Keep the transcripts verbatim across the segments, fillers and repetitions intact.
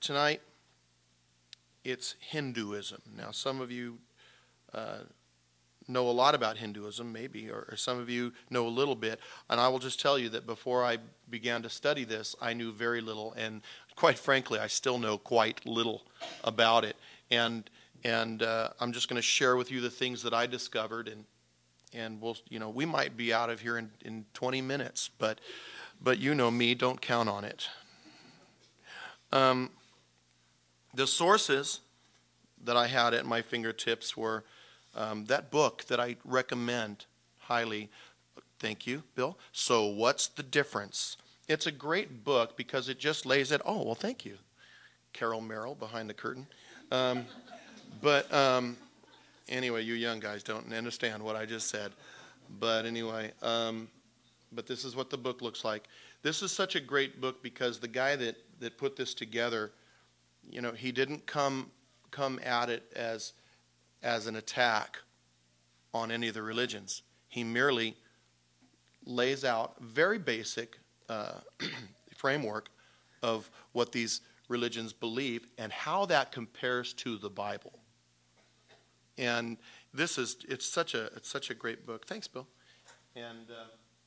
tonight, it's Hinduism. Now, some of you uh, know a lot about Hinduism, maybe, or, or some of you know a little bit. And I will just tell you that before I began to study this, I knew very little. And quite frankly, I still know quite little about it. And and uh, I'm just going to share with you the things that I discovered. And and we'll, you know, we might be out of here in, in twenty minutes, but but you know me, don't count on it. Um, the sources that I had at my fingertips were um, that book that I recommend highly. Thank you, Bill. So What's the Difference? It's a great book because it just lays it. Oh, well, thank you, Carol Merrill behind the curtain. Um, but um, anyway, you young guys don't understand what I just said. But anyway, um, but this is what the book looks like. This is such a great book because the guy that, that put this together, you know, he didn't come come at it as as an attack on any of the religions. He merely lays out very basic uh, framework of what these religions believe and how that compares to the Bible. And this is it's such a it's such a great book. Thanks, Bill. And uh,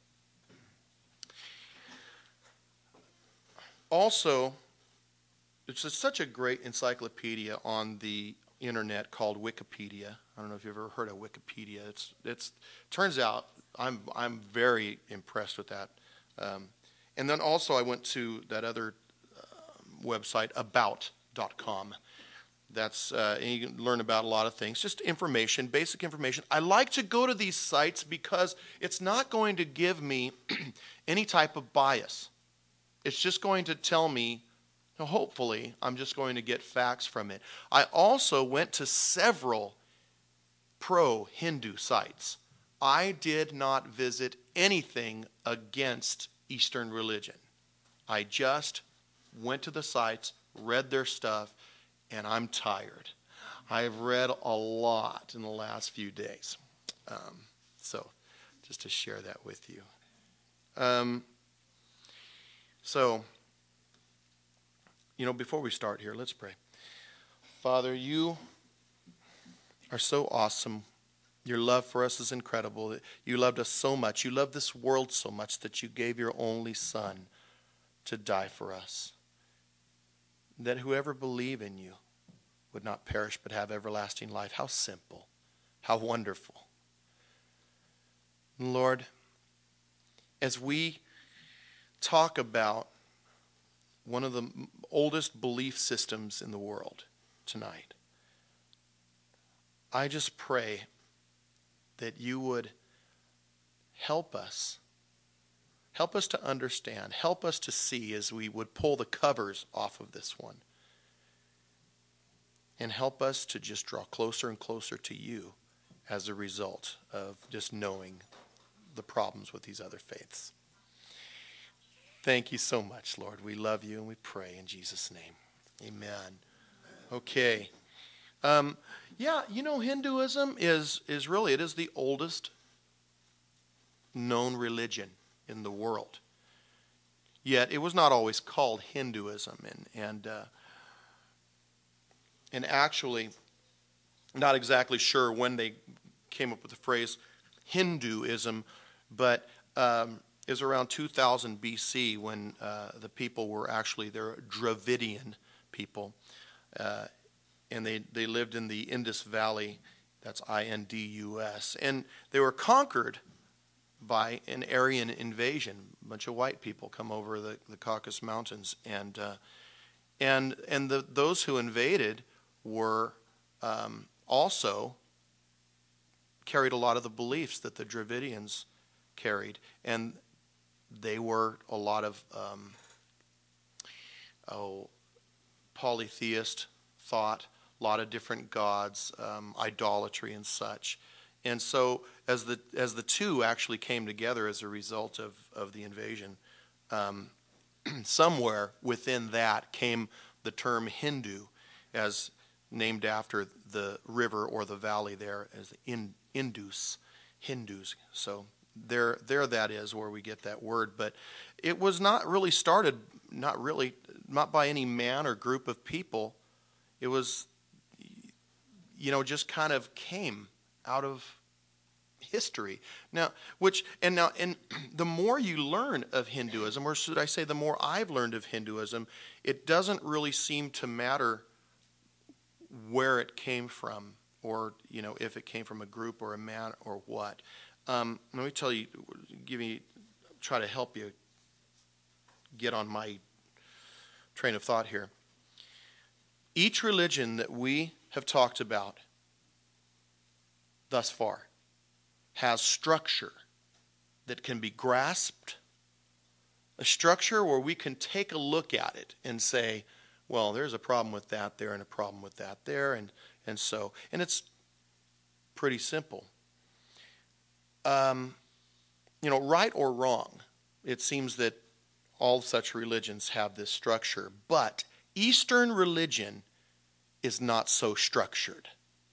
also, it's just such a great encyclopedia on the internet called Wikipedia. I don't know if you've ever heard of Wikipedia. It's it's turns out I'm I'm very impressed with that. Um, and then also I went to that other uh, website, about dot com. That's uh, and you can learn about a lot of things, just information, basic information. I like to go to these sites because it's not going to give me any type of bias. It's just going to tell me, hopefully, I'm just going to get facts from it. I also went to several pro-Hindu sites. I did not visit anything against Eastern religion. I just went to the sites, read their stuff, and I'm tired. I've read a lot in the last few days. Um, so, just to share that with you. Um, so, you know, before we start here, let's pray. Father, you are so awesome. Your love for us is incredible. You loved us so much. You loved this world so much that you gave your only Son to die for us. That whoever believe in you would not perish but have everlasting life. How simple. How wonderful. Lord, as we talk about one of the oldest belief systems in the world tonight, I just pray that you would help us, help us to understand, help us to see as we would pull the covers off of this one, and help us to just draw closer and closer to you as a result of just knowing the problems with these other faiths. Thank you so much, Lord. We love you and we pray in Jesus' name. Amen. Okay. Um, yeah, you know, Hinduism is, is really, it is the oldest known religion in the world. Yet it was not always called Hinduism. And, and, uh, and actually, not exactly sure when they came up with the phrase Hinduism, but um, it was around two thousand B C when uh, the people were actually, they're Dravidian people. Uh, and they, they lived in the Indus Valley, that's I N D U S. And they were conquered by an Aryan invasion. A bunch of white people come over the, the Caucasus Mountains. And uh, and and the, those who invaded were um, also carried a lot of the beliefs that the Dravidians carried. And they were a lot of um, oh, polytheist thought, a lot of different gods, um, idolatry and such. And so as the as the two actually came together as a result of, of the invasion, um, somewhere within that came the term Hindu, as named after the river or the valley there as in, Indus, Hindus. So there, there that is where we get that word. But it was not really started not really, not by any man or group of people. It was, you know, just kind of came out of history. Now, which, and now, and the more you learn of Hinduism, or should I say the more I've learned of Hinduism, it doesn't really seem to matter where it came from, or, you know, if it came from a group or a man or what. Um, let me tell you, give me, try to help you get on my train of thought here. Each religion that we have talked about thus far has structure that can be grasped, a structure where we can take a look at it and say, well, there's a problem with that there and a problem with that there, and, and so, and it's pretty simple. Um, you know, right or wrong, it seems that all such religions have this structure, but Eastern religion is not so structured.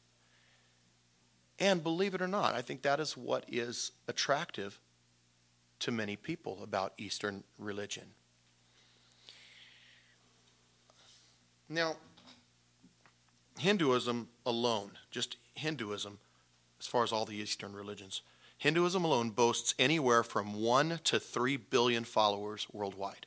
And believe it or not, I think that is what is attractive to many people about Eastern religion. Now, Hinduism alone, just Hinduism, as far as all the Eastern religions, Hinduism alone boasts anywhere from one to three billion followers worldwide.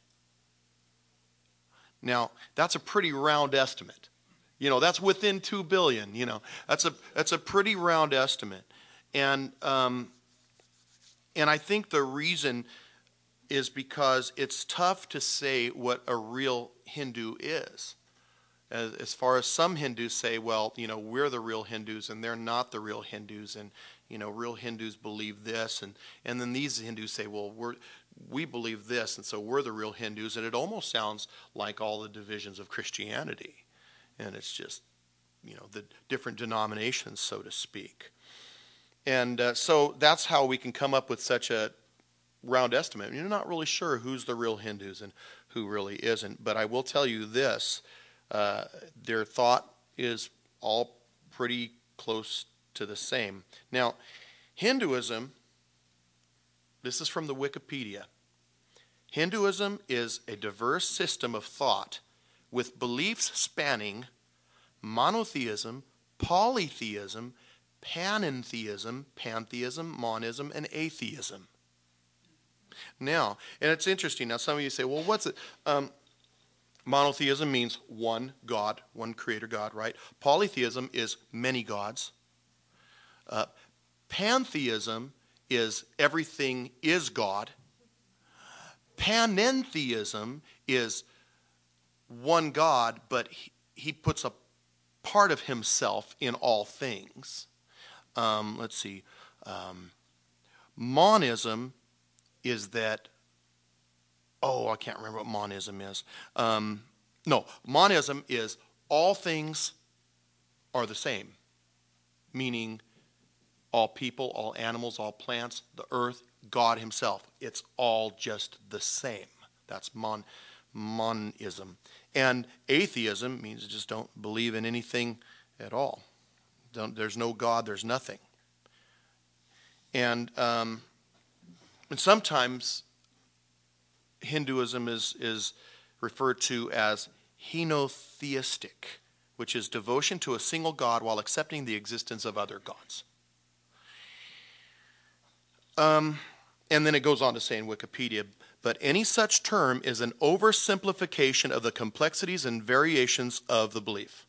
Now, that's a pretty round estimate. You know, that's within two billion, you know. That's a that's a pretty round estimate. And um, and I think the reason is because it's tough to say what a real Hindu is. As, as far as some Hindus say, well, you know, we're the real Hindus and they're not the real Hindus, and, you know, real Hindus believe this, and, and then these Hindus say, well, we're we believe this, and so we're the real Hindus, and it almost sounds like all the divisions of Christianity. And it's just, you know, the different denominations, so to speak. And uh, so that's how we can come up with such a round estimate. You're not really sure who's the real Hindus and who really isn't. But I will tell you this, uh, their thought is all pretty close to the same. Now, Hinduism, this is from the Wikipedia. Hinduism is a diverse system of thought with beliefs spanning monotheism, polytheism, panentheism, pantheism, monism, and atheism. Now, and it's interesting. Now, some of you say, well, what's it? Um, monotheism means one God, one creator God, right? Polytheism is many gods. Uh, pantheism is everything is God. Panentheism is one God, but he, he puts a part of himself in all things. Um, let's see. Um, monism is that, oh, I can't remember what monism is. Um, no, monism is all things are the same, meaning all people, all animals, all plants, the earth, God himself. It's all just the same. That's mon, monism. And atheism means you just don't believe in anything at all. Don't, there's no God, there's nothing. And, um, and sometimes Hinduism is, is referred to as henotheistic, which is devotion to a single God while accepting the existence of other gods. Um, and then it goes on to say in Wikipedia, but any such term is an oversimplification of the complexities and variations of the belief.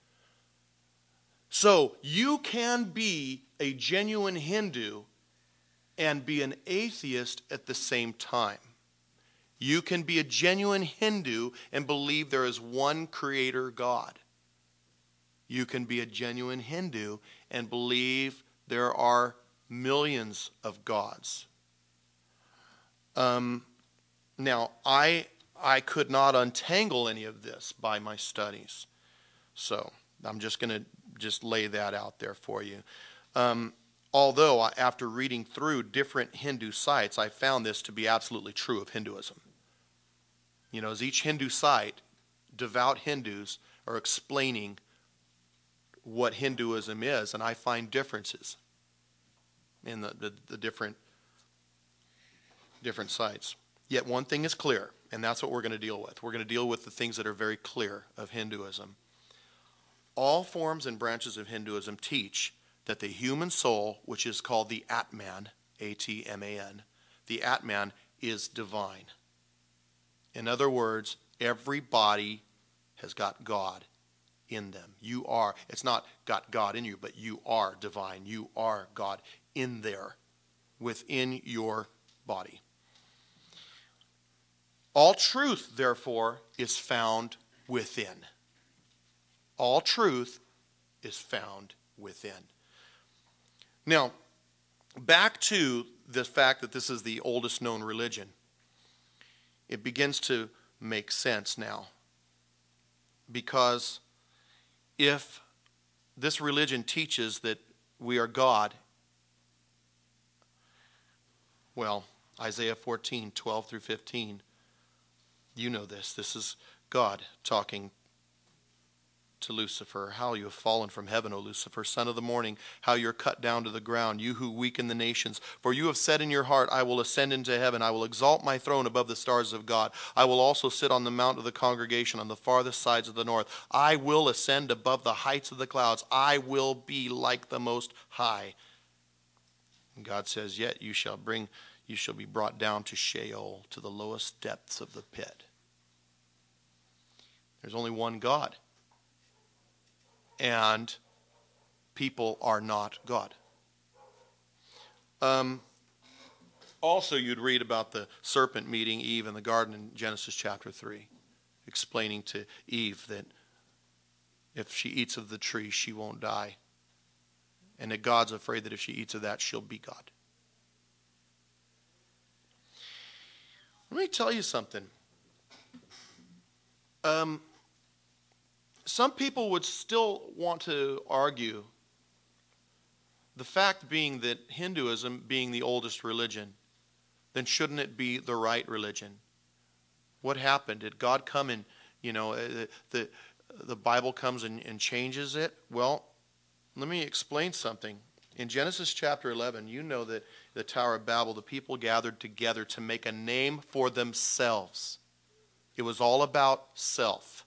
So you can be a genuine Hindu and be an atheist at the same time. You can be a genuine Hindu and believe there is one creator God. You can be a genuine Hindu and believe there are millions of gods. Um, now, I I could not untangle any of this by my studies. So I'm just going to just lay that out there for you. Um, although, after reading through different Hindu sites, I found this to be absolutely true of Hinduism. You know, as each Hindu site, devout Hindus are explaining what Hinduism is, and I find differences in the, the, the different, different sites. Yet one thing is clear, And that's what we're going to deal with. We're going to deal with the things that are very clear of Hinduism. All forms and branches of Hinduism teach that the human soul, which is called the Atman, A T M A N, the Atman is divine. In other words, every body has got God in them. You are, it's not got God in you, but you are divine. You are God in there, within your body. All truth, therefore, is found within. All truth is found within. Now, back to the fact that this is the oldest known religion. It begins to make sense now. Because if this religion teaches that we are God, well, Isaiah fourteen, twelve through fifteen, you know this. This is God talking to Lucifer. How you have fallen from heaven, O Lucifer, son of the morning. How you are cut down to the ground, you who weaken the nations. For you have said in your heart, I will ascend into heaven. I will exalt my throne above the stars of God. I will also sit on the mount of the congregation on the farthest sides of the north. I will ascend above the heights of the clouds. I will be like the Most High. And God says, yet you shall bring... You shall be brought down to Sheol, to the lowest depths of the pit. There's only one God. And people are not God. Um, also, you'd read about the serpent meeting Eve in the garden in Genesis chapter three, explaining to Eve that if she eats of the tree, she won't die. And that God's afraid that if she eats of that, she'll be God. Let me tell you something. Um, some people would still want to argue, the fact being that Hinduism being the oldest religion, then shouldn't it be the right religion? What happened? Did God come and, you know, the, the, the Bible comes and, and changes it? Well, let me explain something. In Genesis chapter eleven, you know that the Tower of Babel, the people gathered together to make a name for themselves. It was all about self.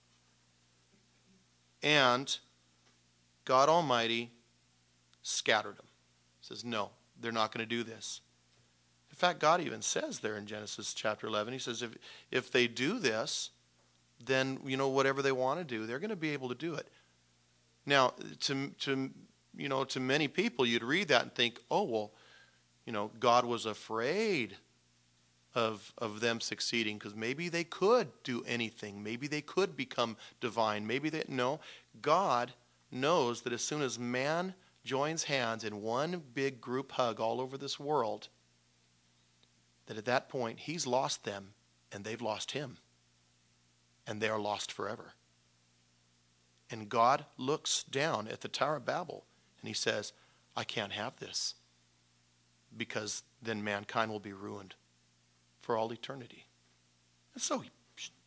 And God Almighty scattered them. He says, no, they're not going to do this. In fact, God even says there in Genesis chapter eleven, he says, if, if they do this, then, you know, whatever they want to do, they're going to be able to do it. Now, to, to, you know, to many people, you'd read that and think, oh, well, you know, God was afraid of, of them succeeding because maybe they could do anything. Maybe they could become divine. Maybe they, no. God knows that as soon as man joins hands in one big group hug all over this world, that at that point he's lost them and they've lost him. And they are lost forever. And God looks down at the Tower of Babel and he says, I can't have this, because then mankind will be ruined for all eternity. And so he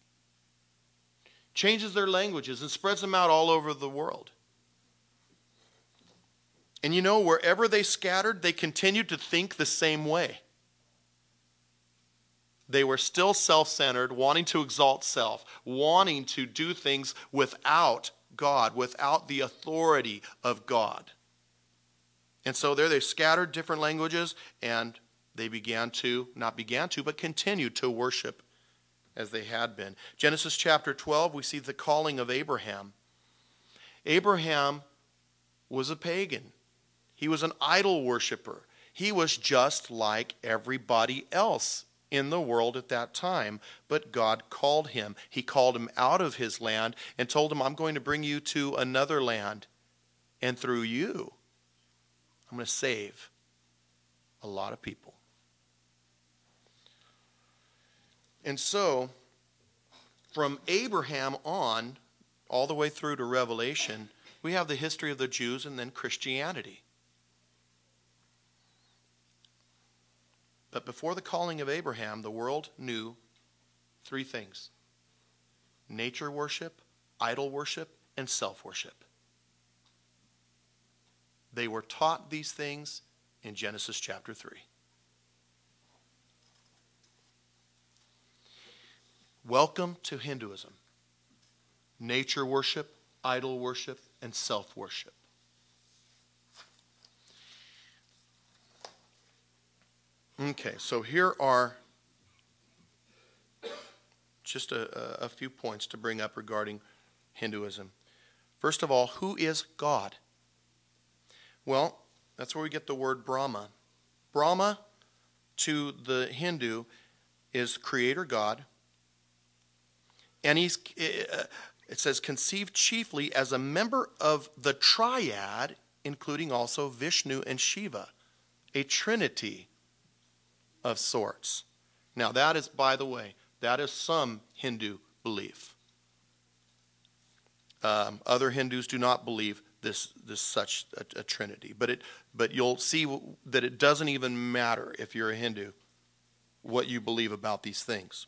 changes their languages and spreads them out all over the world. And you know, wherever they scattered, they continued to think the same way. They were still self-centered, wanting to exalt self, wanting to do things without God, without the authority of God. And so there they scattered different languages, and they began to, not began to, but continued to worship as they had been. Genesis chapter twelve, we see the calling of Abraham. Abraham was a pagan. He was an idol worshiper. He was just like everybody else in the world at that time, but God called him. He called him out of his land and told him, I'm going to bring you to another land, and through you, I'm going to save a lot of people. And so, from Abraham on, all the way through to Revelation, we have the history of the Jews and then Christianity. But before the calling of Abraham, the world knew three things: nature worship, idol worship, and self-worship. They were taught these things in Genesis chapter three. Welcome to Hinduism. Nature worship, idol worship, and self-worship. Okay, so here are just a, a few points to bring up regarding Hinduism. First of all, who is God? Well, that's where we get the word Brahma. Brahma, to the Hindu, is creator God. And he's, it says, conceived chiefly as a member of the triad, including also Vishnu and Shiva, a trinity of sorts. Now that is, by the way, that is some Hindu belief. Um, other Hindus do not believe this this such a, a trinity, but it but you'll see that it doesn't even matter if you're a Hindu what you believe about these things.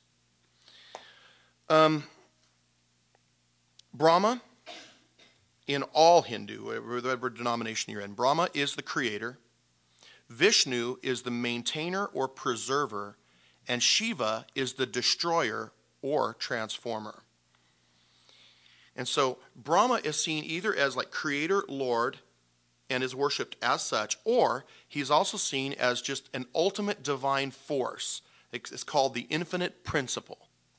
Um, Brahma, in all Hindu, whatever denomination you're in, Brahma is the creator. Vishnu is the maintainer or preserver, and Shiva is the destroyer or transformer. And so Brahma is seen either as like creator, Lord, and is worshipped as such, or he's also seen as just an ultimate divine force. It's called the infinite principle.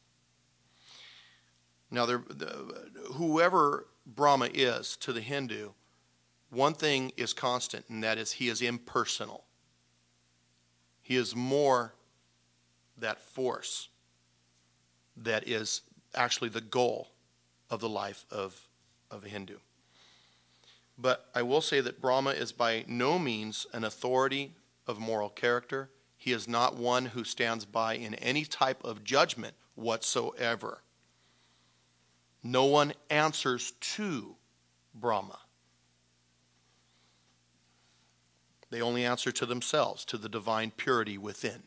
Now, there, the, whoever Brahma is to the Hindu, one thing is constant, and that is he is impersonal. He is more that force that is actually the goal of the life of, of a Hindu. But I will say that Brahma is by no means an authority of moral character. He is not one who stands by in any type of judgment whatsoever. No one answers to Brahma. They only answer to themselves, to the divine purity within.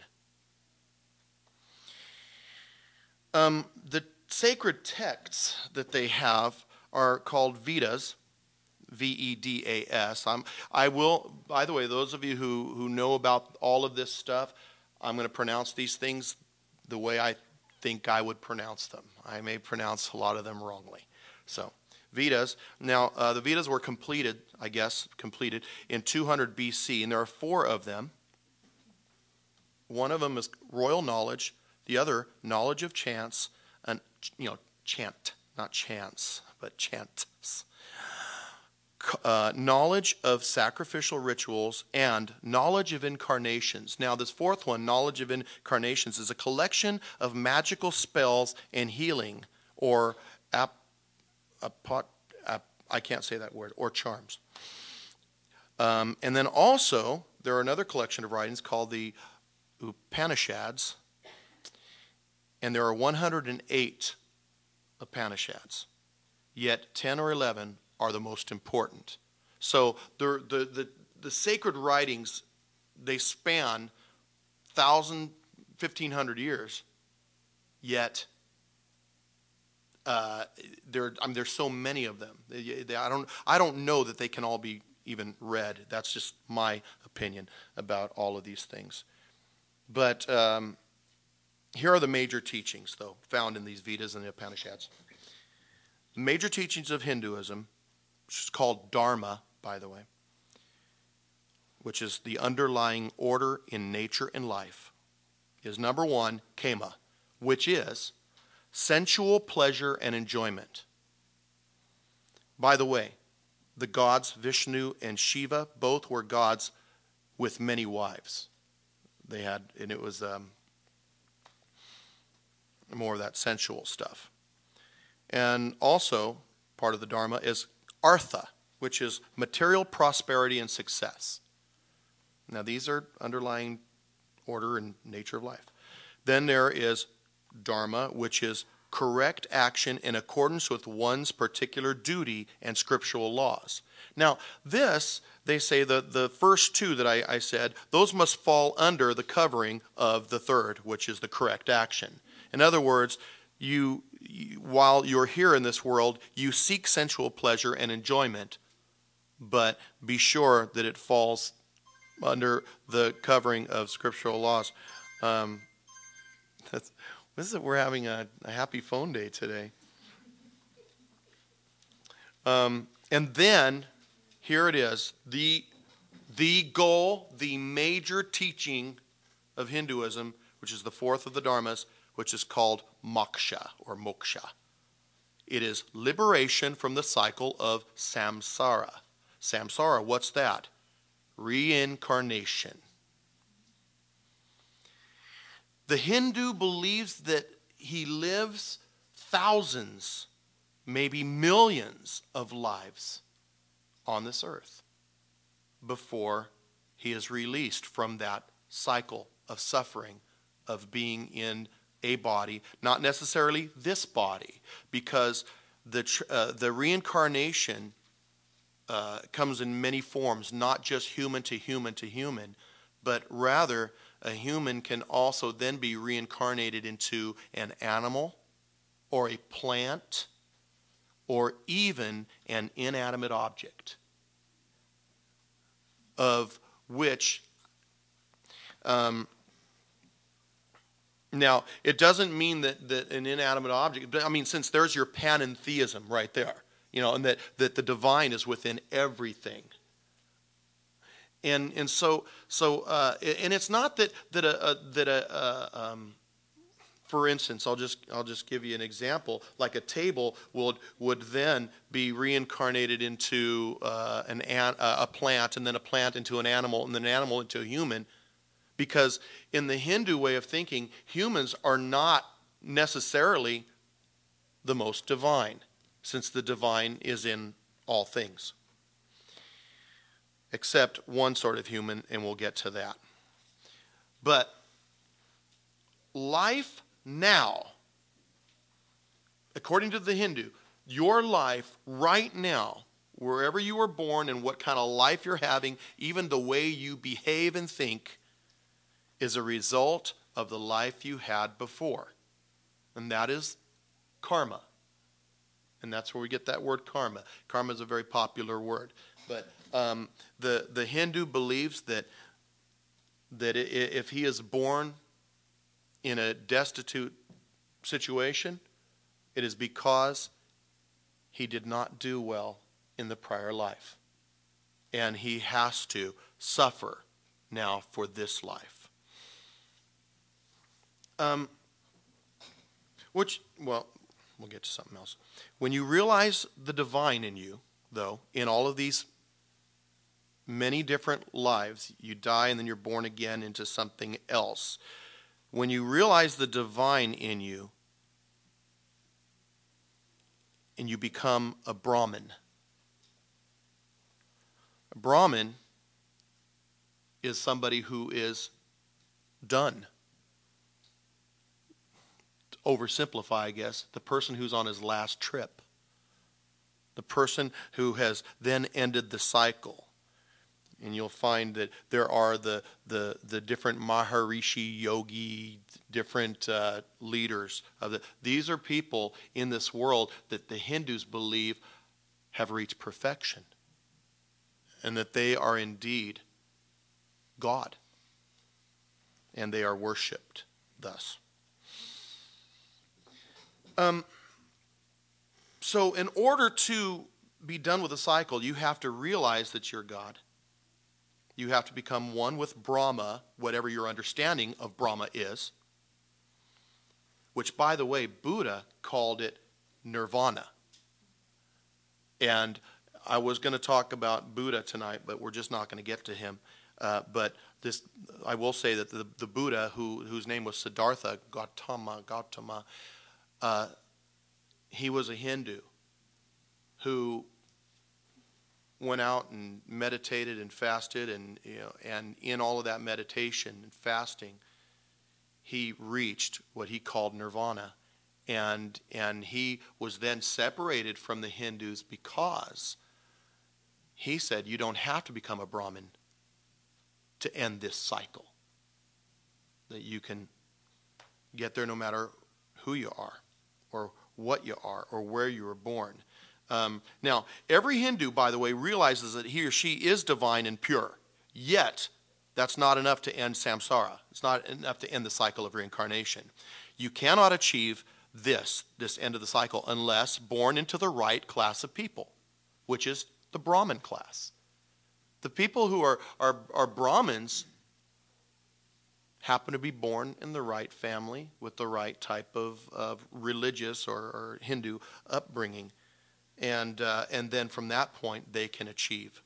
Um, the sacred texts that they have are called Vedas, V E D A S. I'm, I will, by the way, those of you who, who know about all of this stuff, I'm going to pronounce these things the way I think I would pronounce them. I may pronounce a lot of them wrongly. So, Vedas. Now, uh, the Vedas were completed, I guess, completed in two hundred B C, and there are four of them. One of them is royal knowledge, the other, knowledge of chance, and, you know, chant, not chance, but chants. Uh, knowledge of sacrificial rituals, and knowledge of incarnations. Now, this fourth one, knowledge of incarnations, is a collection of magical spells and healing, or ap, apot, ap, I can't say that word, or charms. Um, and then also, there are another collection of writings called the Upanishads, and there are one hundred eight Upanishads, yet ten or eleven are the most important. So the, the, the, the sacred writings, they span one thousand, fifteen hundred years, yet uh, there, I mean, there's so many of them. They, they, I, don't, I don't know that they can all be even read. That's just my opinion about all of these things. But um, here are the major teachings, though, found in these Vedas and the Upanishads. The major teachings of Hinduism, which is called Dharma, by the way, which is the underlying order in nature and life, is number one, kama, which is sensual pleasure and enjoyment. By the way, the gods Vishnu and Shiva both were gods with many wives. They had, and it was um, more of that sensual stuff. And also, part of the Dharma is artha, which is material prosperity and success. Now, these are underlying order and nature of life. Then there is dharma, which is correct action in accordance with one's particular duty and scriptural laws. Now, this, they say that the first two that I, I said, those must fall under the covering of the third, which is the correct action. In other words, you, you while you're here in this world, you seek sensual pleasure and enjoyment, but be sure that it falls under the covering of scriptural laws. Um, that's, This is we're having a, a happy phone day today. Um, and then here it is, the the goal, the major teaching of Hinduism, which is the fourth of the dharmas, which is called moksha or moksha. It is liberation from the cycle of samsara. Samsara, what's that? Reincarnation. The Hindu believes that he lives thousands, maybe millions of lives on this earth before he is released from that cycle of suffering, of being in a body, not necessarily this body, because the uh, the reincarnation uh, comes in many forms, not just human to human to human, but rather a human can also then be reincarnated into an animal or a plant or even an inanimate object, of which um, now it doesn't mean that, that an inanimate object, but I mean, since there's your panentheism right there, you know, and that, that the divine is within everything. And and so so uh, and it's not that that a, a that a uh, um, for instance, I'll just I'll just give you an example. Like a table would would then be reincarnated into uh, an, an a plant, and then a plant into an animal, and then an animal into a human, because in the Hindu way of thinking, humans are not necessarily the most divine, since the divine is in all things. Except one sort of human, and we'll get to that. But life now, according to the Hindu, your life right now, wherever you were born and what kind of life you're having, even the way you behave and think, is a result of the life you had before. And that is karma. And that's where we get that word karma. Karma is a very popular word. But um, the, the Hindu believes that, that if he is born in a destitute situation, it is because he did not do well in the prior life. And he has to suffer now for this life. Um, which, well, we'll get to something else. When you realize the divine in you, though, in all of these many different lives, you die and then you're born again into something else. When you realize the divine in you and you become a Brahmin. A Brahmin is somebody who is done. To oversimplify, I guess, the person who's on his last trip. The person who has then ended the cycle. And you'll find that there are the the, the different Maharishi, Yogi, different uh, leaders of the. These are people in this world that the Hindus believe have reached perfection, and that they are indeed God, and they are worshipped thus. Um. So, in order to be done with the cycle, you have to realize that you're God. You have to become one with Brahma, whatever your understanding of Brahma is. Which, by the way, Buddha called it nirvana. And I was going to talk about Buddha tonight, but we're just not going to get to him. Uh, but this, I will say that the, the Buddha, who, whose name was Siddhartha Gautama, Gautama, uh, he was a Hindu who went out and meditated and fasted, and you know, and in all of that meditation and fasting, he reached what he called nirvana, and and he was then separated from the Hindus because he said you don't have to become a Brahmin to end this cycle. That you can get there no matter who you are, or what you are, or where you were born. Um, now, every Hindu, by the way, realizes that he or she is divine and pure. Yet, that's not enough to end samsara. It's not enough to end the cycle of reincarnation. You cannot achieve this, this end of the cycle, unless born into the right class of people, which is the Brahmin class. The people who are, are, are Brahmins happen to be born in the right family with the right type of, of religious or, or Hindu upbringing. And, uh, and then from that point, they can achieve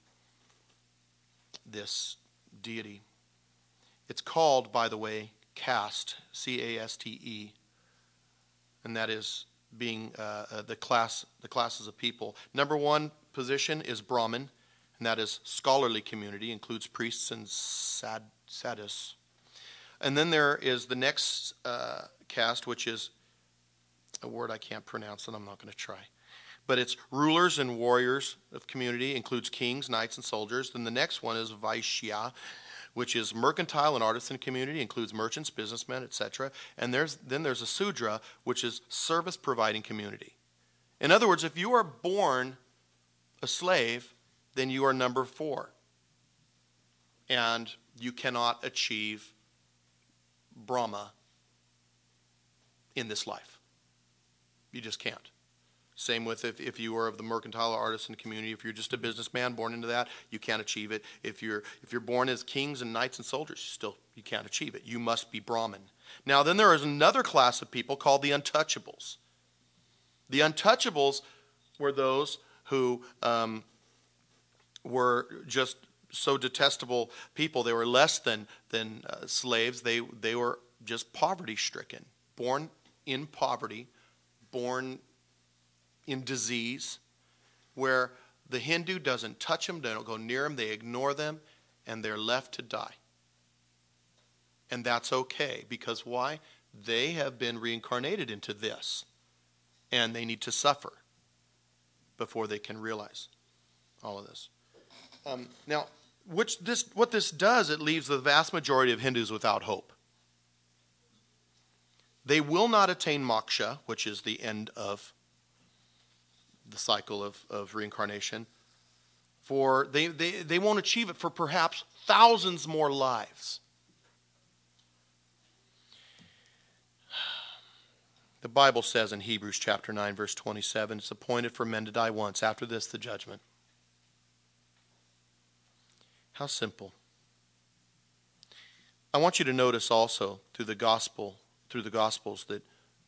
this deity. It's called, by the way, caste, C A S T E, and that is being uh, uh, the class, the classes of people. Number one position is Brahmin, and that is scholarly community, includes priests and sad, sadhus. And then there is the next uh, caste, which is a word I can't pronounce, and I'm not going to try. But it's rulers and warriors of community, includes kings, knights, and soldiers. Then the next one is Vaishya, which is mercantile and artisan community, includes merchants, businessmen, et cetera. And there's, then there's a Sudra, which is service-providing community. In other words, if you are born a slave, then you are number four. And you cannot achieve Brahma in this life. You just can't. Same with if, if you are of the mercantile or artisan community. If you're just a businessman born into that, you can't achieve it. If you're if you're born as kings and knights and soldiers, still you can't achieve it. You must be Brahmin. Now then there is another class of people called the untouchables. The untouchables were those who um, were just so detestable people. They were less than than uh, slaves. They they were just poverty stricken, born in poverty, born in disease, where the Hindu doesn't touch them, they don't go near them, they ignore them, and they're left to die. And that's okay, because why? They have been reincarnated into this, and they need to suffer before they can realize all of this. Um, now, which this what this does, it leaves the vast majority of Hindus without hope. They will not attain moksha, which is the end of the cycle of, of reincarnation, for they, they, they won't achieve it for perhaps thousands more lives. The Bible says in Hebrews chapter nine, verse twenty-seven, it's appointed for men to die once, after this the judgment. How simple. I want you to notice also through the gospel, through the gospels, that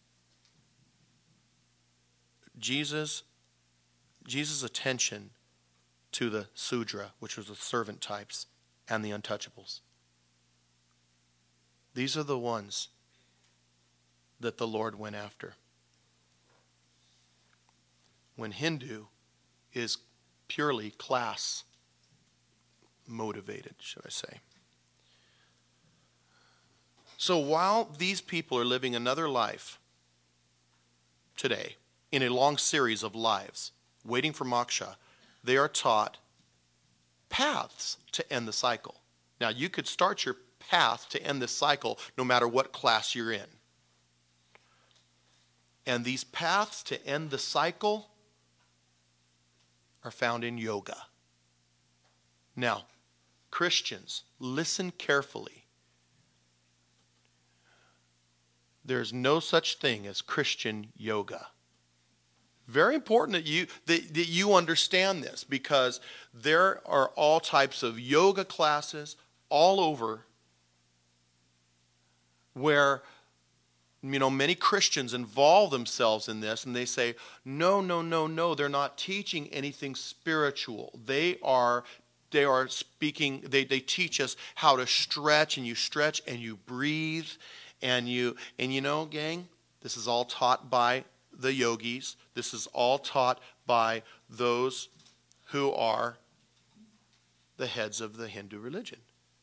Jesus Jesus' attention to the Sudra, which was the servant types, and the untouchables. These are the ones that the Lord went after. When Hindu is purely class motivated, should I say. So while these people are living another life today, in a long series of lives, waiting for moksha, they are taught paths to end the cycle. Now, you could start your path to end this cycle no matter what class you're in. And these paths to end the cycle are found in yoga. Now, Christians, listen carefully. There's no such thing as Christian yoga. Very important that you that, that you understand this, because there are all types of yoga classes all over where, you know, many Christians involve themselves in this, and they say, no, no, no, no, they're not teaching anything spiritual. They are they are speaking, they, they teach us how to stretch, and you stretch and you breathe, and you and you know, gang, this is all taught by the yogis. This is all taught by those who are the heads of the Hindu religion.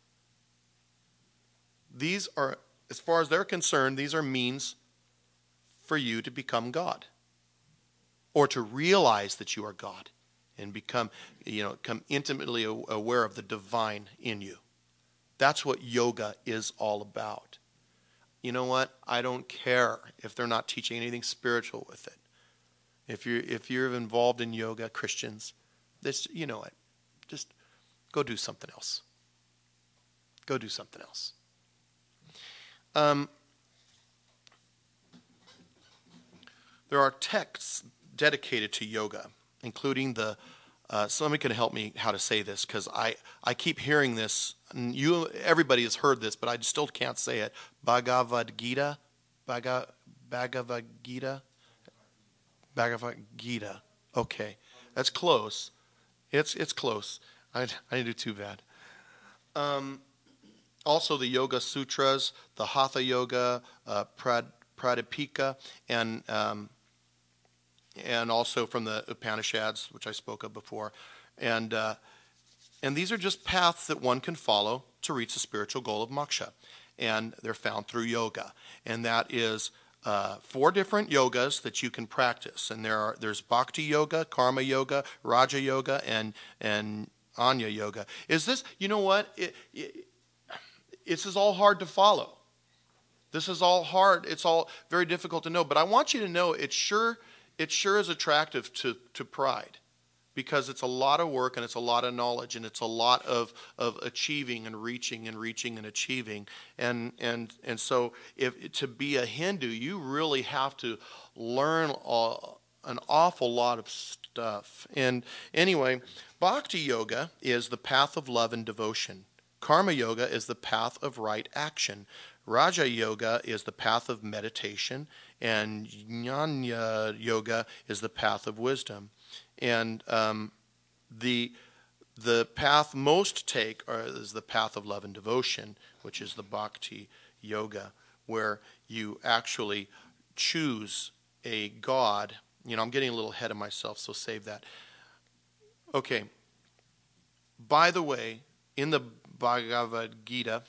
These are, as far as they're concerned, these are means for you to become God, or to realize that you are God and become, you know, become intimately aware of the divine in you. That's what yoga is all about. You know what? I don't care if they're not teaching anything spiritual with it. If you're if you're involved in yoga, Christians, this, you know what? Just go do something else. Go do something else. Um, there are texts dedicated to yoga, including the, uh, somebody can help me how to say this, because I, I keep hearing this, and you, everybody has heard this, but I still can't say it. Bhagavad Gita? Bhagavad, Bhagavad Gita? Bhagavad Gita. Okay, that's close. It's it's close. I, I didn't do too bad. Um, also, the Yoga Sutras, the Hatha Yoga, uh, Prad, Pradipika, and um, and also from the Upanishads, which I spoke of before, and uh, and these are just paths that one can follow to reach the spiritual goal of moksha, and they're found through yoga, and that is uh, four different yogas that you can practice, and there are there's Bhakti Yoga, Karma Yoga, Raja Yoga, and and Anya Yoga. Is this, you know what? It, it, this is all hard to follow. This is all hard. It's all very difficult to know. But I want you to know it sure it sure is attractive to, to pride, because it's a lot of work and it's a lot of knowledge and it's a lot of, of achieving and reaching and reaching and achieving. And and and so if to be a Hindu, you really have to learn all, an awful lot of stuff. And anyway, Bhakti Yoga is the path of love and devotion. Karma Yoga is the path of right action. Raja Yoga is the path of meditation. And Jnana Yoga is the path of wisdom. And um, the the path most take are, is the path of love and devotion, which is the Bhakti Yoga, where you actually choose a God. You know, I'm getting a little ahead of myself, so save that. Okay. By the way, in the Bhagavad Gita,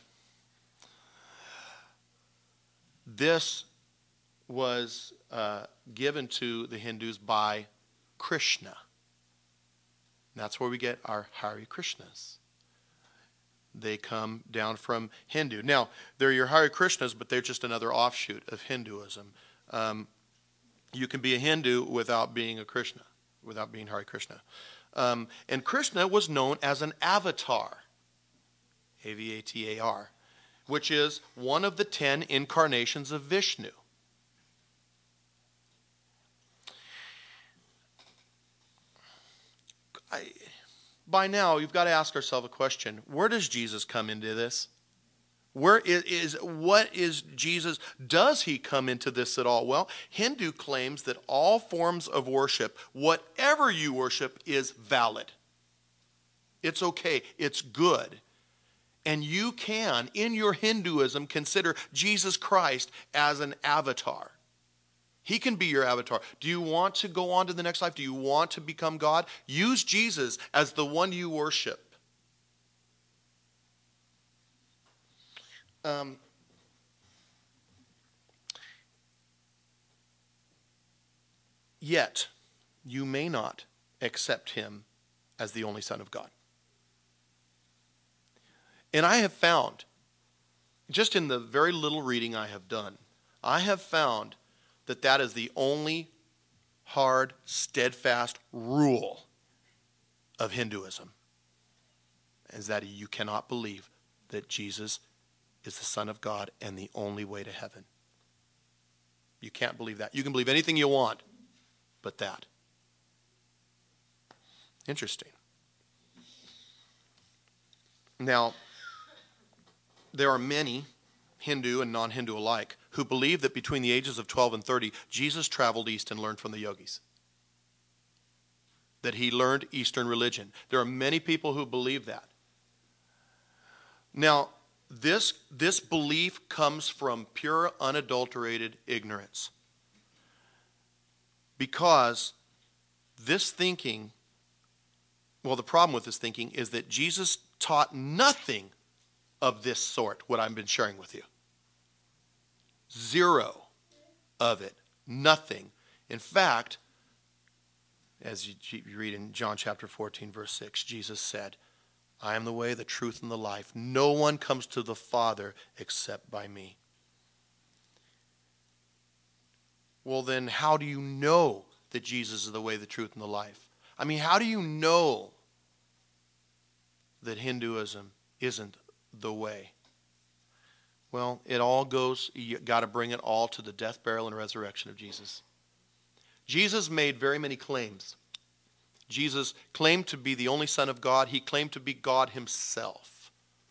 this was uh, given to the Hindus by Krishna. That's where we get our Hare Krishnas. They come down from Hindu. Now, they're your Hare Krishnas, but they're just another offshoot of Hinduism. Um, you can be a Hindu without being a Krishna, without being Hare Krishna. Um, and Krishna was known as an avatar, A V A T A R, which is one of the ten incarnations of Vishnu. I, by now, you've got to ask ourselves a question. Where does Jesus come into this? Where is, is what is Jesus? Does he come into this at all? Well, Hindu claims that all forms of worship, whatever you worship, is valid. It's okay. It's good. And you can, in your Hinduism, consider Jesus Christ as an avatar. He can be your avatar. Do you want to go on to the next life? Do you want to become God? Use Jesus as the one you worship. Um, yet, you may not accept him as the only Son of God. And I have found, just in the very little reading I have done, I have found that that is the only hard, steadfast rule of Hinduism, is that you cannot believe that Jesus is the Son of God and the only way to heaven. You can't believe that. You can believe anything you want, but that. Interesting. Now, there are many, Hindu and non-Hindu alike, who believe that between the ages of twelve and thirty, Jesus traveled east and learned from the yogis. That he learned Eastern religion. There are many people who believe that. Now, this, this belief comes from pure, unadulterated ignorance. Because this thinking, well, the problem with this thinking is that Jesus taught nothing of this sort, what I've been sharing with you. Zero of it. Nothing. In fact, as you read in John chapter fourteen, verse six, Jesus said, I am the way, the truth, and the life. No one comes to the Father except by me. Well, then how do you know that Jesus is the way, the truth, and the life? I mean, how do you know that Hinduism isn't the way? Well, it all goes, you got to bring it all to the death, burial, and resurrection of Jesus. Jesus made very many claims. Jesus claimed to be the only Son of God. He claimed to be God himself.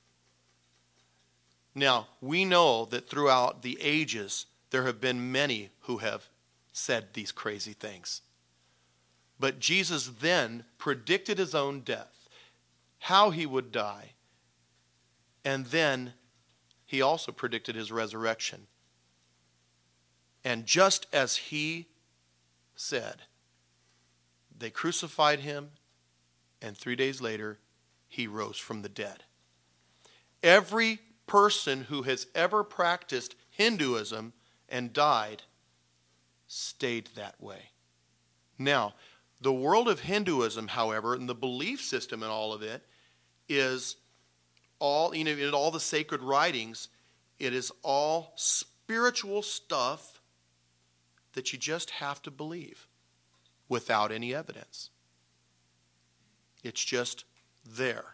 Now, we know that throughout the ages, there have been many who have said these crazy things. But Jesus then predicted his own death, how he would die, and then he also predicted his resurrection. And just as he said, they crucified him, and three days later, he rose from the dead. Every person who has ever practiced Hinduism and died stayed that way. Now, the world of Hinduism, however, and the belief system in all of it, is all, you know, in all the sacred writings, it is all spiritual stuff that you just have to believe without any evidence. It's just there.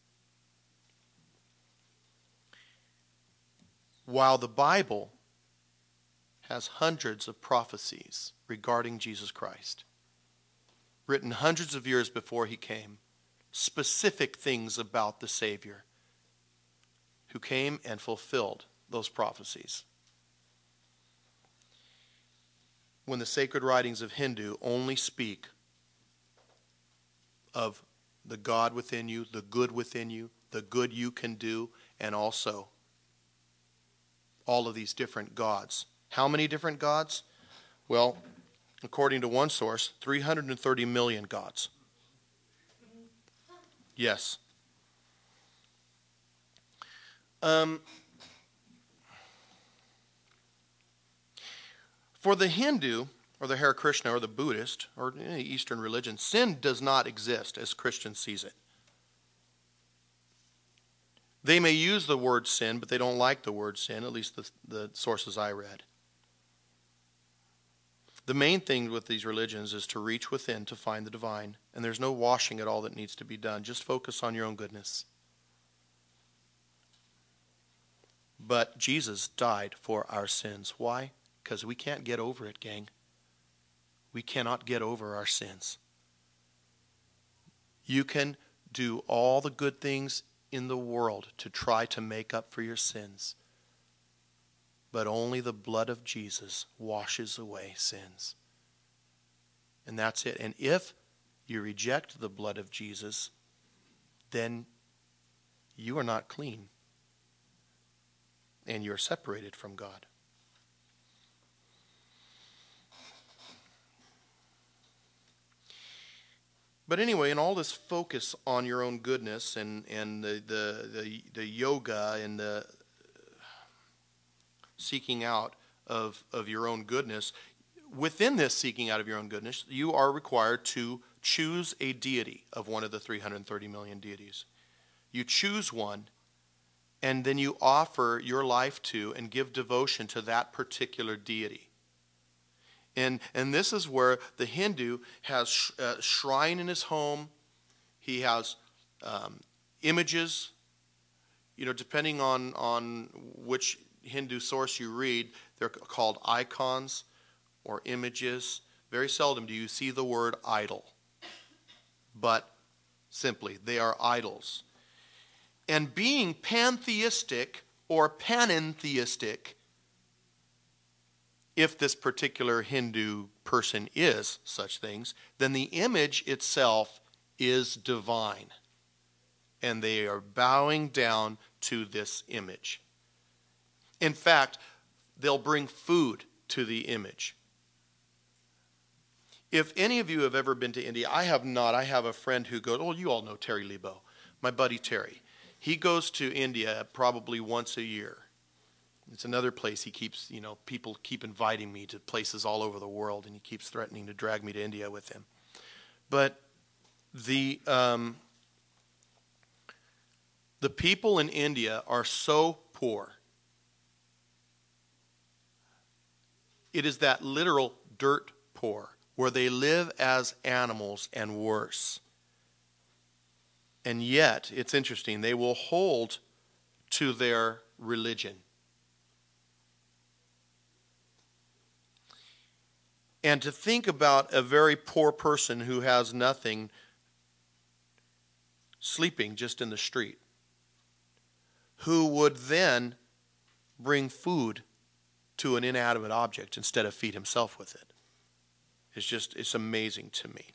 While the Bible has hundreds of prophecies regarding Jesus Christ, written hundreds of years before he came, specific things about the Savior who came and fulfilled those prophecies. When the sacred writings of Hindu only speak of the God within you, the good within you, the good you can do, and also all of these different gods. How many different gods? Well, according to one source, three hundred thirty million gods. Yes. Um, for the Hindu, or the Hare Krishna, or the Buddhist, or any Eastern religion, sin does not exist as Christians sees it. They may use the word sin, but they don't like the word sin, at least the, the sources I read. The main thing with these religions is to reach within to find the divine. And there's no washing at all that needs to be done. Just focus on your own goodness. But Jesus died for our sins. Why? Because we can't get over it, gang. We cannot get over our sins. You can do all the good things in the world to try to make up for your sins. But only the blood of Jesus washes away sins. And that's it. And if you reject the blood of Jesus, then you are not clean. And you're separated from God. But anyway, in all this focus on your own goodness and, and the, the, the, the yoga and the seeking out of, of your own goodness, within this seeking out of your own goodness, you are required to choose a deity of one of the three hundred thirty million deities. You choose one, and then you offer your life to and give devotion to that particular deity. And, and this is where the Hindu has a shrine in his home. He has um, images, you know, depending on, on which Hindu source you read, they're called icons or images. Very seldom do you see the word idol, but simply they are idols. And being pantheistic or panentheistic, if this particular Hindu person is such things, then the image itself is divine. And they are bowing down to this image. In fact, they'll bring food to the image. If any of you have ever been to India, I have not. I have a friend who goes, oh, you all know Terry Lebo, my buddy Terry. He goes to India probably once a year. It's another place he keeps, you know, people keep inviting me to places all over the world, and he keeps threatening to drag me to India with him. But the um, the people in India are so poor. It is that literal dirt poor, where they live as animals and worse. And yet, it's interesting, they will hold to their religion. And to think about a very poor person who has nothing sleeping just in the street, who would then bring food to an inanimate object instead of feed himself with it. It's just, it's amazing to me.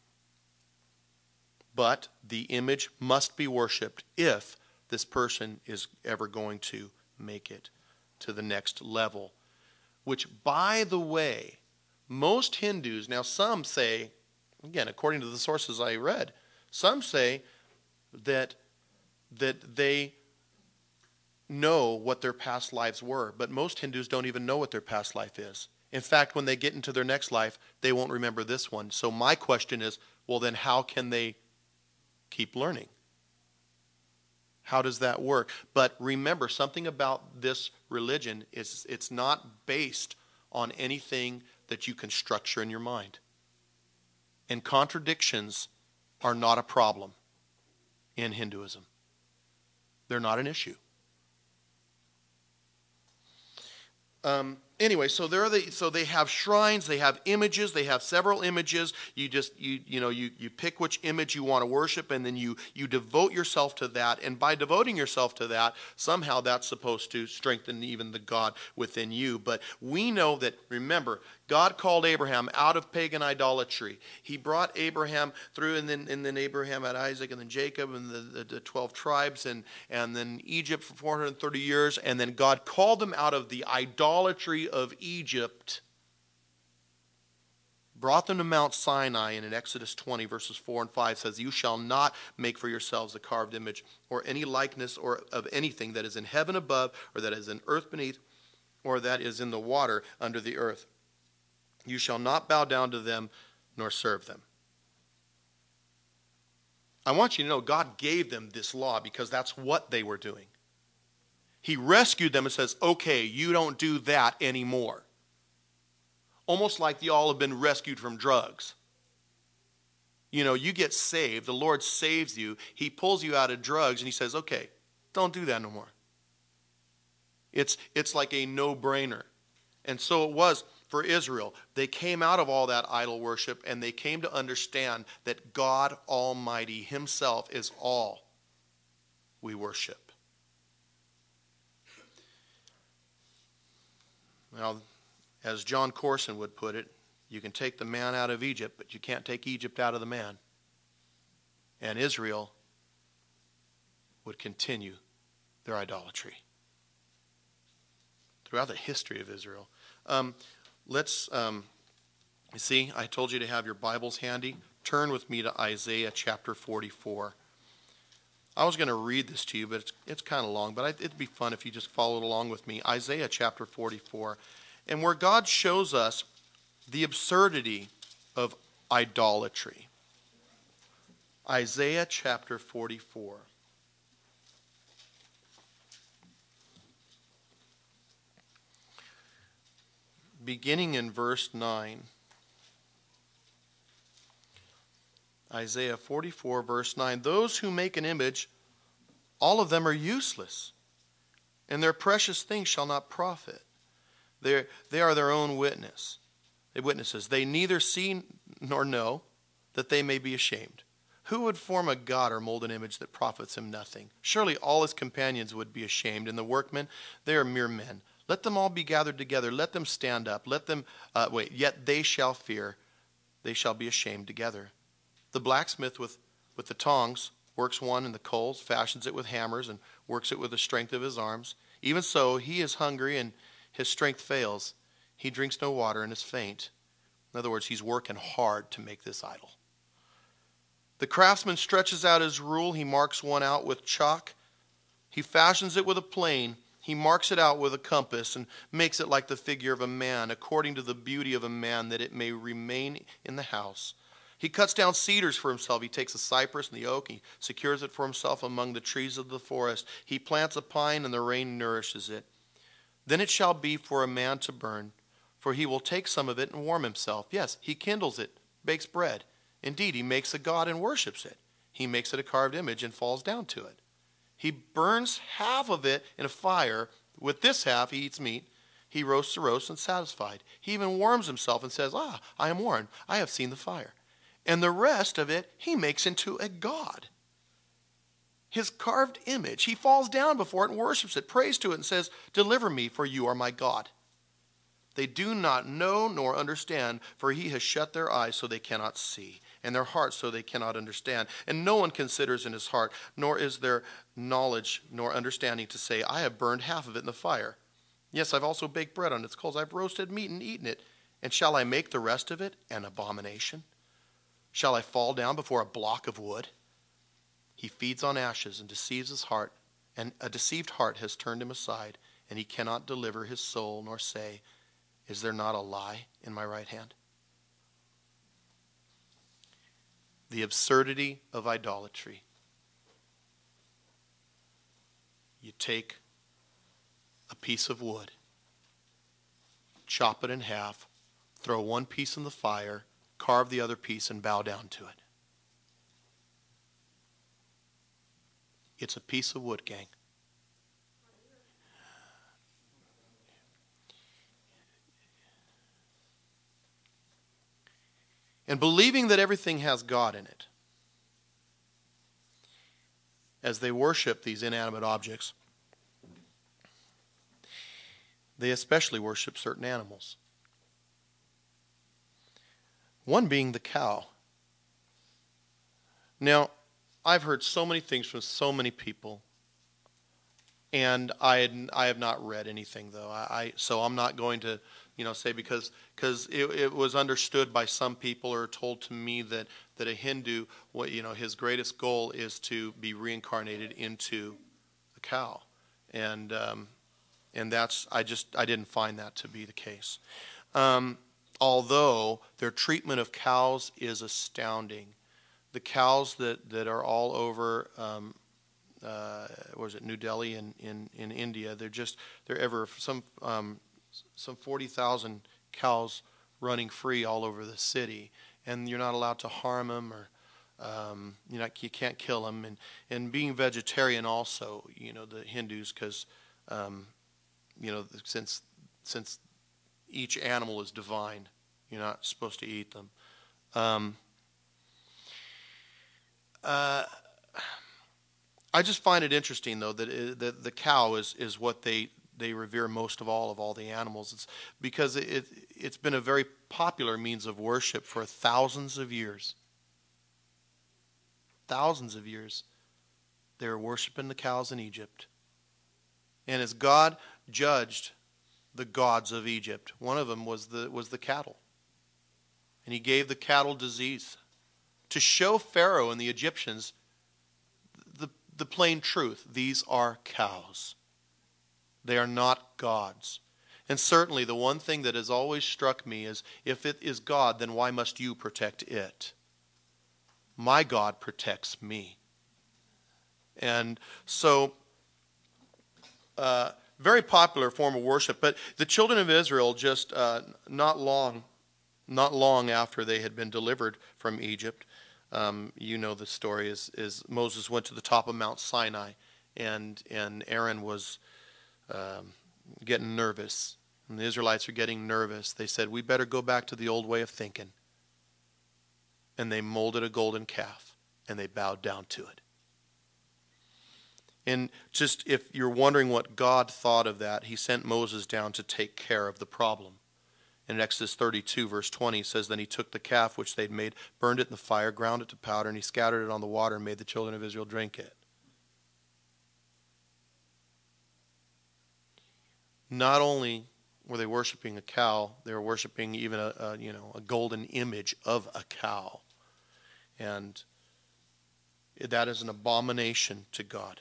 But the image must be worshipped if this person is ever going to make it to the next level. Which, by the way, most Hindus, now some say, again, according to the sources I read, some say that that they know what their past lives were, but most Hindus don't even know what their past life is. In fact, when they get into their next life, they won't remember this one. So my question is, well, then how can they keep learning? How does that work? But remember, something about this religion is it's not based on anything that you can structure in your mind. And contradictions are not a problem in Hinduism. They're not an issue. Um, anyway, so there are the, so they have shrines, they have images, they have several images. You just you you know you you pick which image you want to worship, and then you you devote yourself to that. And by devoting yourself to that, somehow that's supposed to strengthen even the God within you. But we know that, remember, God called Abraham out of pagan idolatry. He brought Abraham through, and then and then Abraham had Isaac, and then Jacob, and the, the, the twelve tribes, and, and then Egypt for four hundred thirty years. And then God called them out of the idolatry of Egypt, brought them to Mount Sinai, and in Exodus twenty, verses four and five says, "You shall not make for yourselves a carved image, or any likeness or of anything that is in heaven above, or that is in earth beneath, or that is in the water under the earth. You shall not bow down to them, nor serve them." I want you to know God gave them this law because that's what they were doing. He rescued them and says, okay, you don't do that anymore. Almost like you all have been rescued from drugs. You know, you get saved, the Lord saves you, He pulls you out of drugs, and He says, okay, don't do that no more. It's, it's like a no-brainer. And so it was for Israel. They came out of all that idol worship, and they came to understand that God Almighty Himself is all we worship. Now, as John Corson would put it, you can take the man out of Egypt, but you can't take Egypt out of the man. And Israel would continue their idolatry throughout the history of Israel. Um, let's, um, you see, I told you to have your Bibles handy. Turn with me to Isaiah chapter forty-four. I was going to read this to you, but it's, it's kind of long, but I, it'd be fun if you just followed along with me. Isaiah chapter forty-four, and where God shows us the absurdity of idolatry. Isaiah chapter forty-four. Beginning in verse nine. Isaiah forty-four, verse nine. Those who make an image, all of them are useless, and their precious things shall not profit. They're, they are their own witness. They witnesses. They neither see nor know, that they may be ashamed. Who would form a god or mold an image that profits him nothing? Surely all his companions would be ashamed, and the workmen, they are mere men. Let them all be gathered together. Let them stand up. Let them, uh, wait, yet they shall fear. They shall be ashamed together. The blacksmith with, with the tongs works one in the coals, fashions it with hammers, and works it with the strength of his arms. Even so, he is hungry, and his strength fails. He drinks no water and is faint. In other words, he's working hard to make this idol. The craftsman stretches out his rule. He marks one out with chalk. He fashions it with a plane. He marks it out with a compass and makes it like the figure of a man, according to the beauty of a man, that it may remain in the house. He cuts down cedars for himself. He takes a cypress and the oak. He secures it for himself among the trees of the forest. He plants a pine, and the rain nourishes it. Then it shall be for a man to burn, for he will take some of it and warm himself. Yes, he kindles it, bakes bread. Indeed, he makes a god and worships it. He makes it a carved image and falls down to it. He burns half of it in a fire. With this half he eats meat, He roasts the roast and satisfied. He even warms himself and says, ah, I am warmed. I have seen the fire. And the rest of it he makes into a god. His carved image. He falls down before it and worships it, prays to it and says, deliver me, for you are my God. They do not know nor understand, for he has shut their eyes so they cannot see, and their hearts so they cannot understand. And no one considers in his heart, nor is there knowledge nor understanding to say, I have burned half of it in the fire. Yes, I've also baked bread on its coals. I've roasted meat and eaten it. And shall I make the rest of it an abomination? Shall I fall down before a block of wood? He feeds on ashes and deceives his heart, and a deceived heart has turned him aside, and he cannot deliver his soul nor say, is there not a lie in my right hand? The absurdity of idolatry. You take a piece of wood, chop it in half, throw one piece in the fire, carve the other piece, and bow down to it. It's a piece of wood, gang. And believing that everything has God in it, as they worship these inanimate objects, they especially worship certain animals. One being the cow. Now, I've heard so many things from so many people, and I had, I have not read anything though. I, I so I'm not going to, you know, say because because it, it was understood by some people or told to me that that a Hindu, what you know, his greatest goal is to be reincarnated into a cow, and um, and that's I just I didn't find that to be the case. Um, although their treatment of cows is astounding. The cows that, that are all over, um, uh, was it New Delhi in, in, in India? They're just they're ever some um, some forty thousand cows running free all over the city, and you're not allowed to harm them or um, you know you can't kill them. And, and being vegetarian also, you know the Hindus because um, you know since since each animal is divine, you're not supposed to eat them. Um, Uh, I just find it interesting, though, that, it, that the cow is, is what they, they revere most of all of all the animals. It's because it, it, it's been a very popular means of worship for thousands of years. Thousands of years. They were worshiping the cows in Egypt. And as God judged the gods of Egypt, one of them was the, was the cattle. And he gave the cattle disease, to show Pharaoh and the Egyptians the, the plain truth. These are cows. They are not gods. And certainly the one thing that has always struck me is, if it is God, then why must you protect it? My God protects me. And so, uh, very popular form of worship. But the children of Israel, just uh, not long, not long after they had been delivered from Egypt, Um, you know the story is, is Moses went to the top of Mount Sinai, and and Aaron was um, getting nervous, and the Israelites are getting nervous. They said, we better go back to the old way of thinking. And they molded a golden calf, and they bowed down to it. And just if you're wondering what God thought of that, he sent Moses down to take care of the problem. In Exodus thirty-two, verse twenty, it says, then he took the calf which they'd made, burned it in the fire, ground it to powder, and he scattered it on the water and made the children of Israel drink it. Not only were they worshiping a cow, they were worshiping even a, a you know a golden image of a cow. And that is an abomination to God.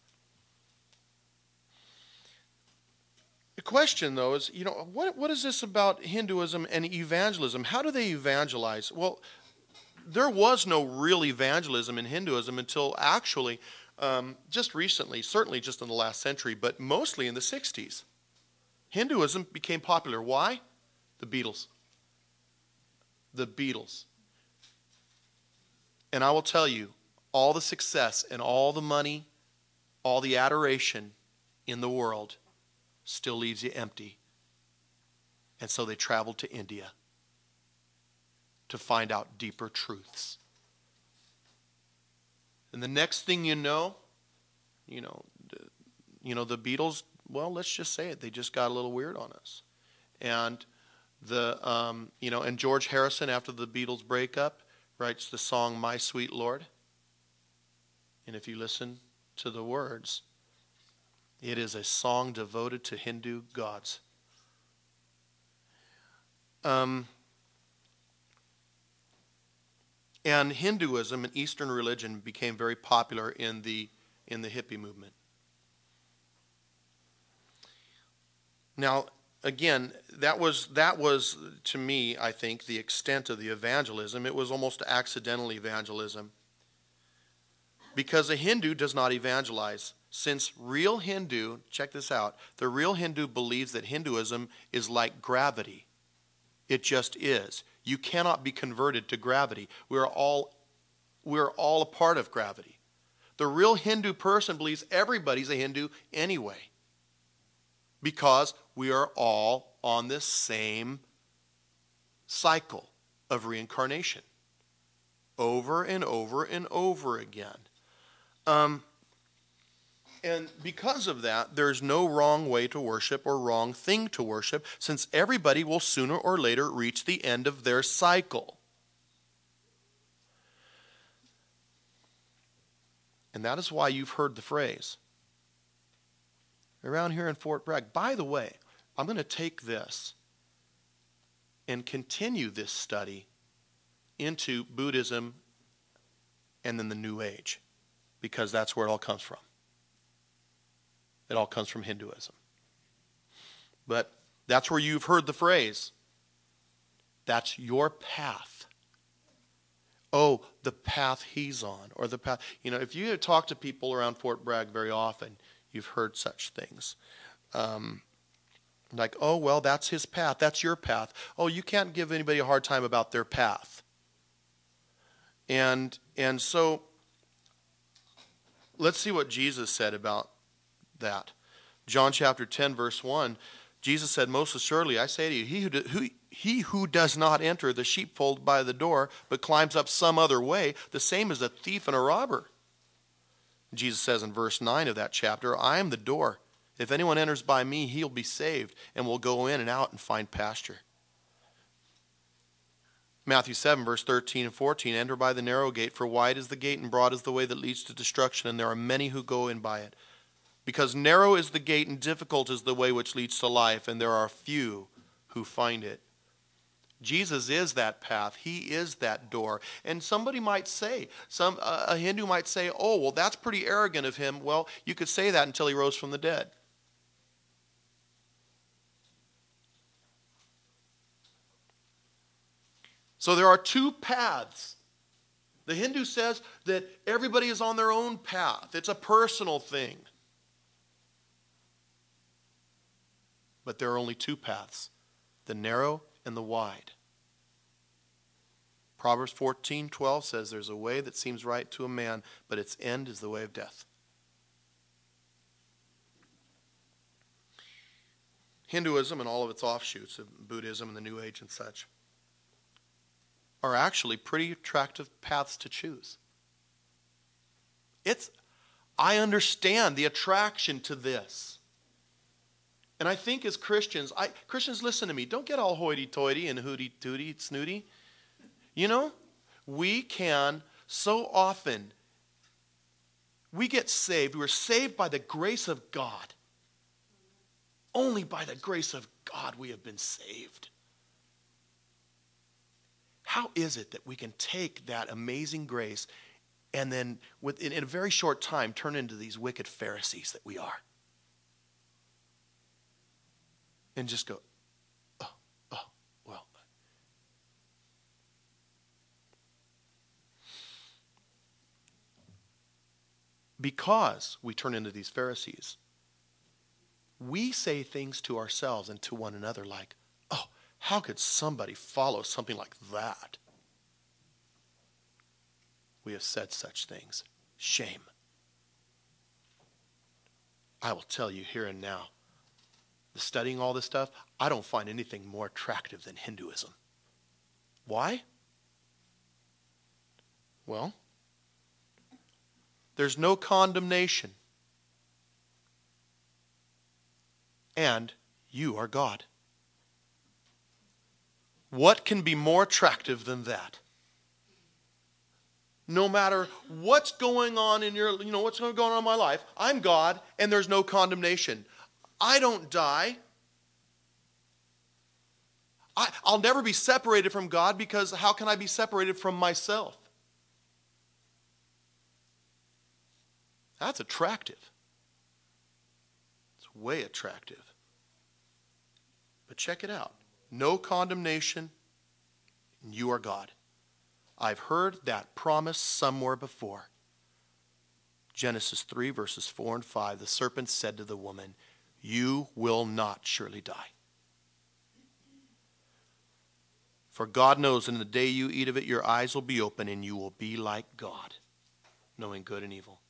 The question, though, is, you know, what what is this about Hinduism and evangelism? How do they evangelize? Well, there was no real evangelism in Hinduism until actually um, just recently, certainly just in the last century, but mostly in the sixties. Hinduism became popular. Why? The Beatles. The Beatles. And I will tell you, all the success and all the money, all the adoration in the world still leaves you empty And so they traveled to India to find out deeper truths. And the next thing you know, you know, you know, the Beatles, well, let's just say it, they just got a little weird on us. And the, um, you know, and George Harrison, after the Beatles breakup, writes the song My Sweet Lord. And if you listen to the words, it is a song devoted to Hindu gods. Um, and Hinduism and Eastern religion became very popular in the in the hippie movement. Now, again, that was that was to me, I think, the extent of the evangelism. It was almost accidental evangelism, because a Hindu does not evangelize. Since real Hindu, check this out, the real Hindu believes that Hinduism is like gravity. It just is. You cannot be converted to gravity. We're all, we're all a part of gravity. The real Hindu person believes everybody's a Hindu anyway, because we are all on this same cycle of reincarnation over and over and over again. Um, and because of that, there's no wrong way to worship or wrong thing to worship, since everybody will sooner or later reach the end of their cycle. And that is why you've heard the phrase around here in Fort Bragg. By the way, I'm going to take this and continue this study into Buddhism and then the New Age, because that's where it all comes from. It all comes from Hinduism. But that's where you've heard the phrase, that's your path. Oh, the path he's on, or the path. You know, if you talk to people around Fort Bragg very often, you've heard such things. Um, like, oh, well, that's his path. That's your path. Oh, you can't give anybody a hard time about their path. And and so, let's see what Jesus said about that. John chapter ten, verse one, Jesus said, most assuredly, I say to you, he who, do, who, he who does not enter the sheepfold by the door, but climbs up some other way, the same is a thief and a robber. Jesus says in verse nine of that chapter, I am the door. If anyone enters by me, he'll be saved, and will go in and out and find pasture. Matthew seven, verse thirteen and fourteen, enter by the narrow gate, for wide is the gate and broad is the way that leads to destruction, and there are many who go in by it. Because narrow is the gate and difficult is the way which leads to life, and there are few who find it. Jesus is that path. He is that door. And somebody might say, some uh, a Hindu might say, oh, well, that's pretty arrogant of him. Well, you could say that until he rose from the dead. So there are two paths. The Hindu says that everybody is on their own path. It's a personal thing. But there are only two paths, the narrow and the wide. Proverbs fourteen twelve says there's a way that seems right to a man, but its end is the way of death. Hinduism and all of its offshoots of Buddhism and the New Age and such are actually pretty attractive paths to choose. It's, I understand the attraction to this. And I think as Christians, I, Christians, listen to me. Don't get all hoity-toity and hooty-tooty, snooty. You know, we can so often, we get saved. We're saved by the grace of God. Only by the grace of God we have been saved. How is it that we can take that amazing grace and then within in a very short time turn into these wicked Pharisees that we are? And just go, oh, oh, well. Because we turn into these Pharisees, we say things to ourselves and to one another like, oh, how could somebody follow something like that? We have said such things. Shame. I will tell you here and now, the studying all this stuff, I don't find anything more attractive than Hinduism. Why? Well, there's no condemnation. And you are God. What can be more attractive than that? No matter what's going on in your, you know, what's going on in my life, I'm God and there's no condemnation. I don't die. I, I'll never be separated from God, because how can I be separated from myself? That's attractive. It's way attractive. But check it out. No condemnation, and you are God. I've heard that promise somewhere before. Genesis three, verses four and five. The serpent said to the woman, you will not surely die. For God knows in the day you eat of it, your eyes will be open and you will be like God, knowing good and evil.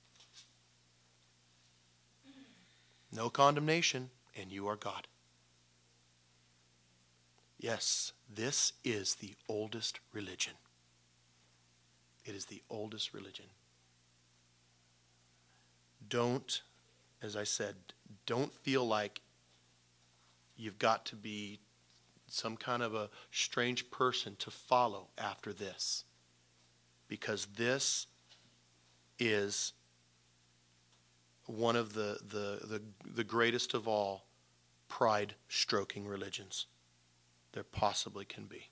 No condemnation, and you are God. Yes, this is the oldest religion. It is the oldest religion. Don't, as I said, don't feel like you've got to be some kind of a strange person to follow after this. Because this is one of the, the, the, the greatest of all pride-stroking religions there possibly can be.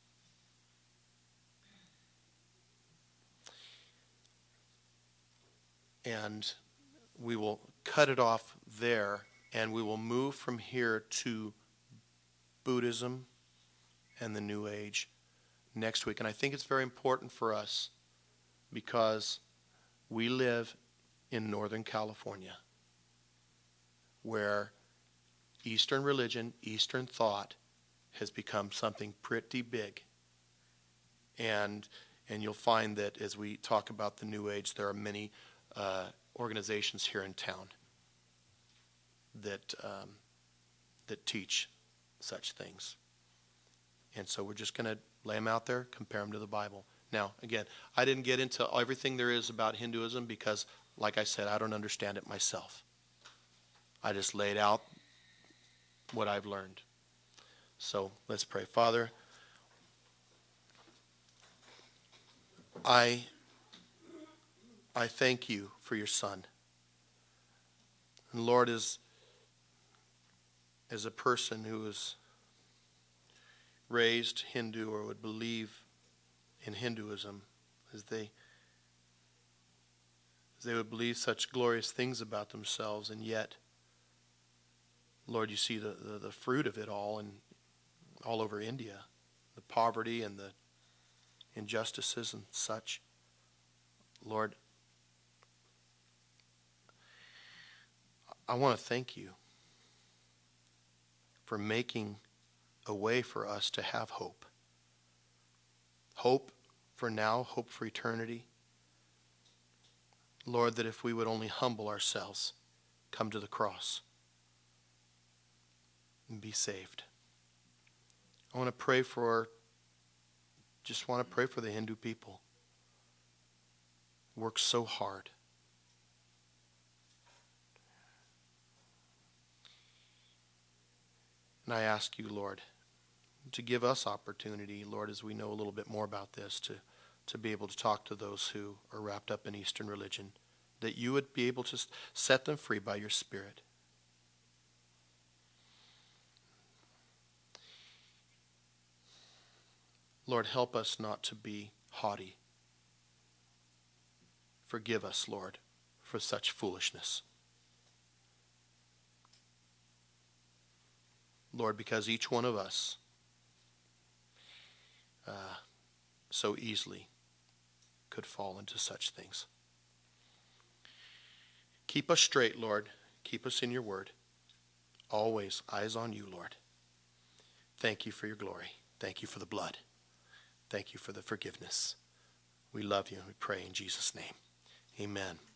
And we will cut it off there, and we will move from here to Buddhism and the New Age next week. And I think it's very important for us because we live in Northern California, where Eastern religion, Eastern thought has become something pretty big. And and you'll find that as we talk about the New Age, there are many uh, organizations here in town that um, that teach such things. And so we're just going to lay them out there, compare them to the Bible. Now, again, I didn't get into everything there is about Hinduism because, like I said, I don't understand it myself. I just laid out what I've learned. So let's pray. Father, I, I thank you for your Son. And Lord, as, as a person who is raised Hindu or would believe in Hinduism, as they as they would believe such glorious things about themselves, and yet, Lord, you see the, the, the fruit of it all and all over India, the poverty and the injustices and such. Lord, I want to thank you for making a way for us to have hope. Hope for now, hope for eternity. Lord, that if we would only humble ourselves, come to the cross, and be saved. I want to pray for, just want to pray for the Hindu people. Work so hard. And I ask you, Lord, to give us opportunity, Lord, as we know a little bit more about this, to, to be able to talk to those who are wrapped up in Eastern religion, that you would be able to set them free by your Spirit. Lord, help us not to be haughty. Forgive us, Lord, for such foolishness. Lord, because each one of us uh, so easily could fall into such things. Keep us straight, Lord. Keep us in your word. Always eyes on you, Lord. Thank you for your glory. Thank you for the blood. Thank you for the forgiveness. We love you and we pray in Jesus' name. Amen.